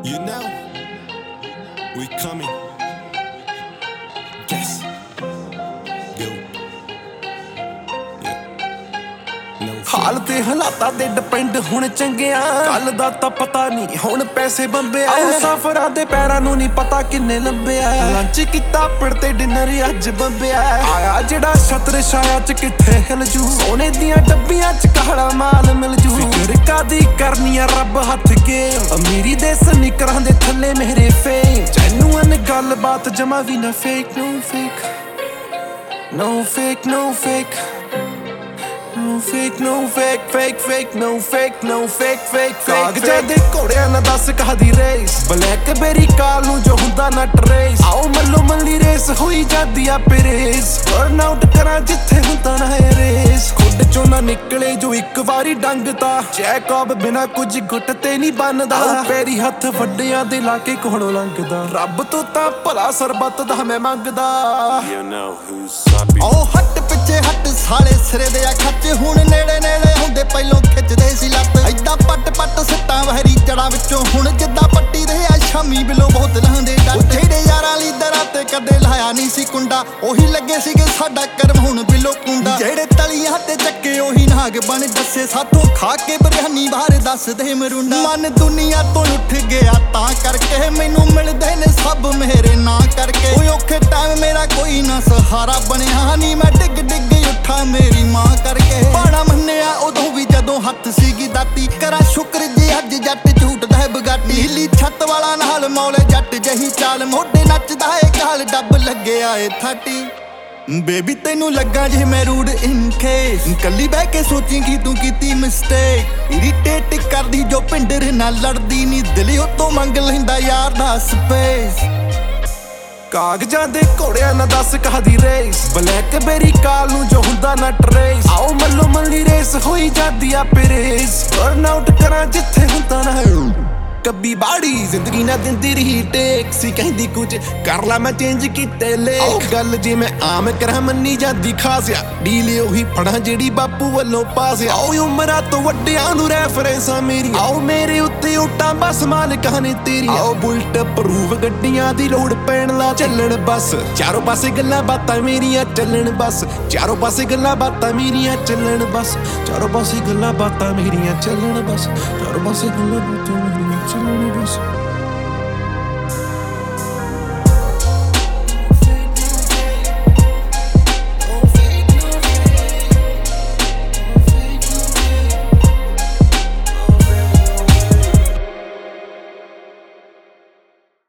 You know, we coming. Yes. Go. Yeah. No. ਹਾਲ ਤੇ ਹਾਲਾਤਾਂ ਤੇ ਡਿਪੈਂਡ ਹੁਣ ਚੰਗਿਆ ਕੱਲ ਦਾ ਤਾਂ ਪਤਾ ਨਹੀਂ ਹੁਣ ਪੈਸੇ ਬੰਬਿਆ ਮੁਸਾਫਰਾਂ ਦੇ ਪੈਰਾਂ ਨੂੰ ਨਹੀਂ ਪਤਾ ਕਿੰਨੇ ਲੰਬਿਆ ਲੰਚ ਕੀਤਾ ਪੜਤੇ ਡਿਨਰ ਅੱਜ ਬੰਬਿਆ ਆਇਆ ਜਿਹੜਾ ਛਤਰ ਛਾਇਆ ਚ ਕਿੱਥੇ ਹਿਲ ਜੂ ਸੋਨੇ ਦੀਆਂ ਡੱਬੀਆਂ ਚ ਕਾਲਾ ਮਾਲ ਮਿਲ ਜੂ ਫਿਕਰ ਕਾਦੀ ਕਰਨੀ ਆ ਰੱਬ ਹੱਥ ਕੇ ਅਮੀਰੀ ਦੇ ਸਨੀਕਰਾਂ ਦੇ ਥੱਲੇ ਮੇਰੇ ਫੇਮ ਜੈਨੂਅਨ ਗੱਲਬਾਤ ਜਮਾ ਵੀ ਨਾ fake no fake no fake no fake No fake, no fake, fake, fake, no fake, no fake, fake, fake ਕਾਗਜ਼ਾਂ ਦੇ ਘੋੜਿਆਂ ਨਾ ਦੱਸ ਕਾਹਦੀ ਰੇਸ ਬਲੈਕਬੇਰੀ ਕਾਲ ਨੂੰ ਜੋ ਹੁੰਦਾ ਨਾ ਟਰੇਸ ਆਓ ਮੱਲੋ ਮੱਲੀ ਰੇਸ ਹੋਈ ਜਾਂਦੀ ਆ ਪਰੇਸ ਬਰਨ ਆਊਟ ਕਰਾਂ ਜਿੱਥੇ ਹੁੰਦਾ ਨਾ ਹੈ ਰੇਸ ਖੁੱਡ ਚੋਂ ਨਾ ਨਿਕਲੇ ਜੋ ਇੱਕ ਵਾਰੀ ਡੰਗਤਾ ਜੈਕੋਬ ਬਿਨਾ ਕੁਝ ਗੁੱਟ ਤੇ ਨਹੀਂ ਬਣਦਾ ਪੈਰੀ ਹੱਥ ਵੱਡਿਆਂ ਦੇ ਲਾ ਕੇ ਕੋਲੋਂ ਲੰਘਦਾ ਰੱਬ ਤੋਂ ਤਾਂ ਭਲਾ ਸਰਬੱਤ ਦਾ ਮੈਂ ਮੰਗਦਾ You know who's sloppy. ਓ ਹੱਟ ਪਿੱਛੇ ਹੱਟ ਸਾਲੇ ਸਿਰੇ ਦੇ ਆ ਖੱਚ ਹੁਣ ਨੇੜੇ ਨੇੜੇ ਹੁੰਦੇ ਪਹਿਲੋਂ ਖਿੱਚਦੇ ਸੀ ਲੱਤ ਐਦਾਂ ਪੱਟ ਪੱਟ ਸੱਟਾਂ ਵਹਿਰੀ ਜੜਾਂ ਵਿੱਚੋਂ ਹੁਣ ਜਿੱਦਾਂ ਪੱਟੀ ਦੇ ਆ ਸ਼ਾਮੀ ਬਿਲੋ ਬਹੁਤ ਲਹੰਦੇ ਡੱਟ ਜਿਹੜੇ ਯਾਰਾਂ ਲਈ ਦਰਾਂ ਤੇ ਕਦੇ ਲਾਇਆ ਨਹੀਂ ਸੀ ਕੁੰਡਾ ਉਹੀ ਲੱਗੇ ਸੀਗੇ ਸਾਡਾ ਕਰਮ ਹੁਣ ਬਿਲੋ ਕੁੰਡਾ ਜਿਹੜੇ ਤਲੀਆਂ ਤੇ ਚੱਕੇ ਉਹੀ ਨਾਗ ਬਣ ਦੱਸੇ ਸਾਥੋਂ ਖਾ ਕੇ ਬਿਰਹਾਨੀ ਬਾਹਰ ਦੱਸਦੇ ਮਰੁੰਡਾ ਮਨ ਦੁਨੀਆ ਤੋਂ ਉੱਠ ਗਿਆ ਤਾਂ ਕਰਕੇ ਮੈਨੂੰ ਮਿਲਦੇ ਨੇ ਸਭ ਮੇਰੇ ਨਾਂ ਕਰਕੇ ਓਏ ਔਖੇ ਟਾਈਮ ਮੇਰਾ ਕੋਈ ਨਾ ਸਹਾਰਾ ਬਣਿਆ ਨਹੀਂ ਮੈਂ ਡਿੱਗ ਡਿੱਗ ਉੱਠਾ ਮੇਰੀ ਮਾਂ ਕਰਕੇ ਬਾਣਾ ਮੰਨਿਆ ਉਦੋਂ ਵੀ ਜਦੋਂ ਹੱਥ ਸੀਗੀ ਦਾਤੀ ਕਰਾਂ ਸ਼ੁਕਰ ਜੇ ਅੱਜ ਜੱਟ ਝੂਟਦਾ ਹੈ ਬਗਾਟੀ ਹਿੱਲੀ ਛੱਤ ਵਾਲਾ ਨਾਲ ਮੌਲੇ ਜੱਟ ਜਹੀ ਚਾਲ ਮੋਢੇ ਨੱਚਦਾ ਏ ਕਾਲ ਡੱਬ ਲੱਗਿਆ ਏ 30 ਬੇਬੀ ਤੈਨੂੰ ਲੱਗਾ ਜੇ ਮੈਂ ਰੂਡ ਇਨ ਕੇਸ ਕੱਲੀ ਬਹਿ ਕੇ ਸੋਚੇਂਗੀ ਤੂੰ ਕੀਤੀ ਮਿਸਟੇਕ ਇਰੀਟੇਟ ਕਰਦੀ ਜੋ ਪਿੰਡਰ ਨਾਲ ਲੜਦੀ ਨਹੀਂ ਦਿਲ ਉਤੋਂ ਮੰਗ ਲੈਂਦਾ ਯਾਰ ਦਾ ਸਪੇਸ ਕਾਗਜ਼ਾਂ ਦੇ ਘੋੜਿਆਂ ਨਾ ਦੱਸ ਕਾਹਦੀ ਰੇਸ ਬਲੈਕਬੇਰੀ ਕਾਲ ਨੂੰ ਜੋ ਹੁੰਦਾ ਨਾ ਟਰੇਸ ਆਓ ਮੱਲੋ ਮੱਲੀ ਰੇਸ ਹੋਈ ਜਾਂਦੀ ਆ ਪਰੇਸ ਬਰਨ ਆਊਟ ਕਰਾਂ ਜਿੱਥੇ ਹੁੰਦਾ ਨਾ ਕੱਬੀ ਬਾੜੀ ਜ਼ਿੰਦਗੀ ਨਾ ਦਿੰਦੀ ਰਹੀ ਟੇਕ ਸੀ ਕਹਿੰਦੀ ਕੁਝ ਕਰ ਲਾ ਮੈਂ ਚੇਂਜ ਕੀਤੇ ਲੇ ਗੱਲ ਜੇ ਮੈਂ ਆਮ ਕਰਾਂ ਮੰਨੀ ਜਾਂਦੀ ਖਾਸਿਆ ਡੀਲ ਉਹੀ ਫੜਾਂ ਜਿਹੜੀ ਬਾਪੂ ਵੱਲੋਂ ਪਾਸਿਆ ਆਓ ਉਮਰਾਂ ਤੋਂ ਵੱਡਿਆਂ ਨੂੰ ਰੈਫਰੈਂਸਾਂ ਮੇਰੀਆਂ ਆਓ ਮੇਰੇ ਉੱਤੇ ਉਟਾਂ ਬਸ ਮਾਲਕਾਂ ਨੇ ਤੇਰੀਆਂ ਆਓ ਬੁਲਟ ਪ੍ਰੂਵ ਗੱਡੀਆਂ ਦੀ ਲੋੜ ਪੈਣ ਲਾ ਚੱਲਣ ਬਸ ਚਾਰੋਂ ਪਾਸੇ ਗੱਲਾਂ ਬਾਤਾਂ ਮੇਰੀਆਂ ਚੱਲਣ ਬਸ ਚਾਰੋਂ ਪਾਸੇ ਗੱਲਾਂ ਬਾਤਾਂ ਮੇਰੀਆਂ ਚੱਲਣ ਬਸ ਚਾਰੋਂ ਪਾਸੇ ਗੱਲਾਂ ਬਾਤਾਂ ਮੇਰੀਆਂ ਚੱਲਣ ਬਸ ਚਾਰੋਂ ਪਾਸੇ ਗੱਲਾਂ ਬਾਤਾਂ ਮੇਰੀਆਂ ਚੱਲਣ ਬਸ